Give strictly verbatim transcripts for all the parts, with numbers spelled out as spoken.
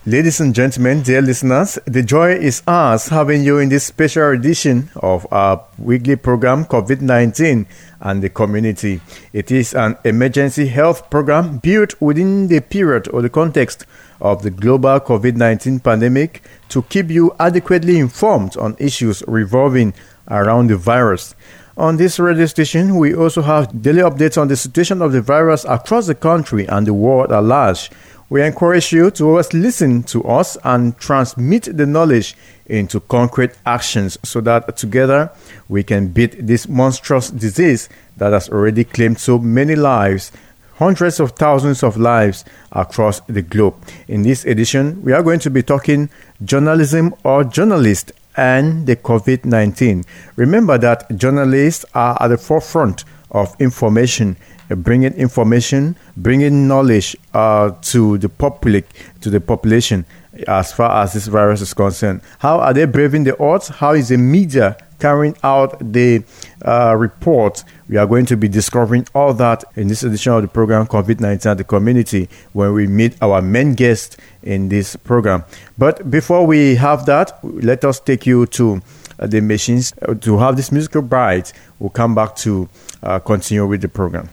Ladies and gentlemen, dear listeners, the joy is ours having you in this special edition of our weekly program, COVID nineteen and the Community. It is an emergency health program built within the period or the context of the global COVID nineteen pandemic to keep you adequately informed on issues revolving around the virus. On this radio station, we also have daily updates on the situation of the virus across the country and the world at large. We encourage you to always listen to us and transmit the knowledge into concrete actions so that together we can beat this monstrous disease that has already claimed so many lives, hundreds of thousands of lives across the globe. In this edition, we are going to be talking journalism or journalist and the COVID nineteen. Remember that journalists are at the forefront of information, bringing information, bringing knowledge uh, to the public, to the population as far as this virus is concerned. How are they braving the odds? How is the media carrying out the uh, report? We are going to be discovering all that in this edition of the program COVID nineteen at the Community when we meet our main guest in this program. But before we have that, let us take you to uh, the machines uh, to have this musical bite. We'll come back to uh, continue with the program.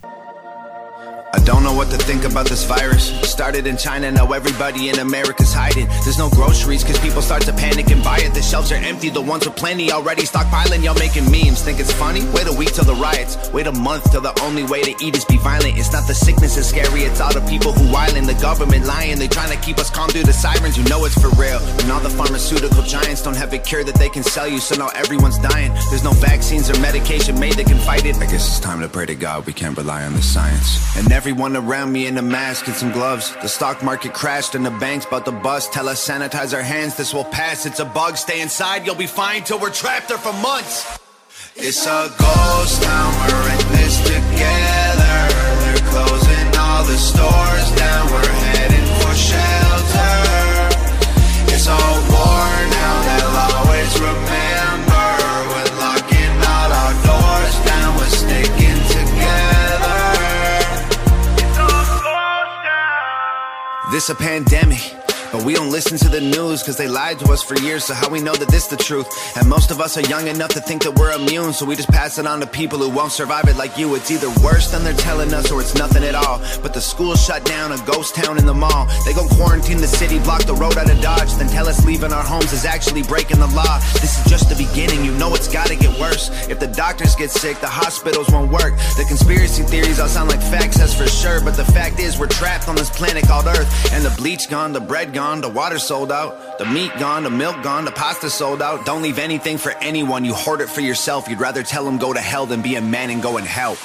I don't know what to think about this virus. Started in China, now everybody in America's hiding. There's no groceries cause people start to panic and buy it. The shelves are empty, the ones with plenty already stockpiling. Y'all making memes, think it's funny? Wait a week till the riots. Wait a month till the only way to eat is be violent. It's not the sickness that's scary, it's all the people who whiling. The government lying, they trying to keep us calm through the sirens. You know it's for real. And all the pharmaceutical giants don't have a cure that they can sell you, so now everyone's dying. There's no vaccines or medication made that can fight it. I guess it's time to pray to God we can't rely on the science. And everyone around me in a mask and some gloves. The stock market crashed and the bank's about to bust. Tell us sanitize our hands, this will pass. It's a bug, stay inside, you'll be fine till we're trapped there for months. It's a ghost town, we're in this together. They're closing all the stores down, we're heading for shelter. It's all war now, they'll always remember. When locking all our doors down, we're sticking together. This a pandemic, but we don't listen to the news cause they lied to us for years, so how we know that this the truth? And most of us are young enough to think that we're immune, so we just pass it on to people who won't survive it like you. It's either worse than they're telling us or it's nothing at all. But the school shut down, a ghost town in the mall. They gon' quarantine the city, block the road out of Dodge, then tell us leaving our homes is actually breaking the law. This is just the beginning, you know it's gotta get worse. If the doctors get sick, the hospitals won't work. The conspiracy theories all sound like facts, that's for sure. But the fact is we're trapped on this planet called Earth. And the bleach gone, the bread gone, the water sold out, the meat gone, the milk gone, the pasta sold out. Don't leave anything for anyone, you hoard it for yourself. You'd rather tell them go to hell than be a man and go and help.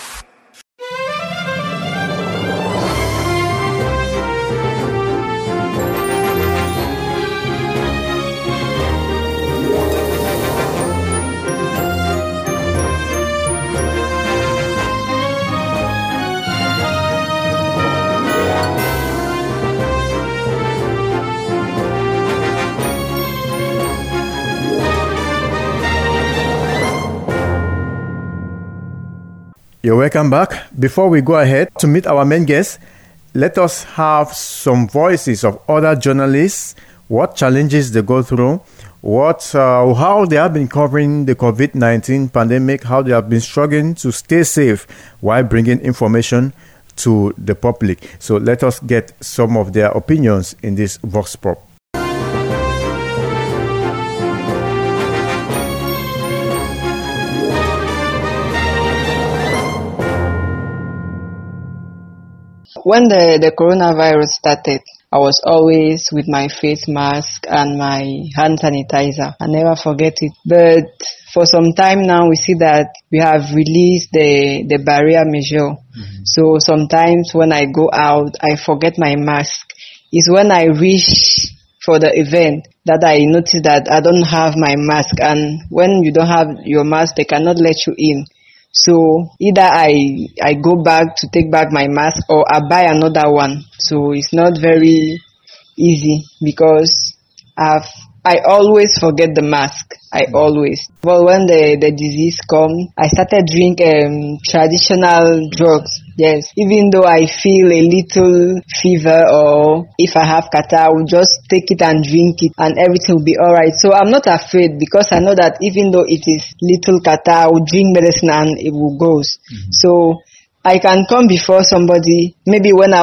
You're welcome back. Before we go ahead to meet our main guest, let us have some voices of other journalists, what challenges they go through, what, uh, how they have been covering the COVID nineteen pandemic, how they have been struggling to stay safe while bringing information to the public. So let us get some of their opinions in this Vox Pop. When the, the coronavirus started, I was always with my face mask and my hand sanitizer. I never forget it. But for some time now, we see that we have released the, the barrier measure. Mm-hmm. So sometimes when I go out, I forget my mask. It's when I reach for the event that I notice that I don't have my mask. And when you don't have your mask, they cannot let you in. So either I I go back to take back my mask or I buy another one. So it's not very easy because I've I always forget the mask. I always. But when the, the disease come, I started drink um, traditional drugs. Yes. Even though I feel a little fever or if I have catarrh, I will just take it and drink it and everything will be alright. So I'm not afraid because I know that even though it is little catarrh, I will drink medicine and it will go. Mm-hmm. So I can come before somebody, maybe when I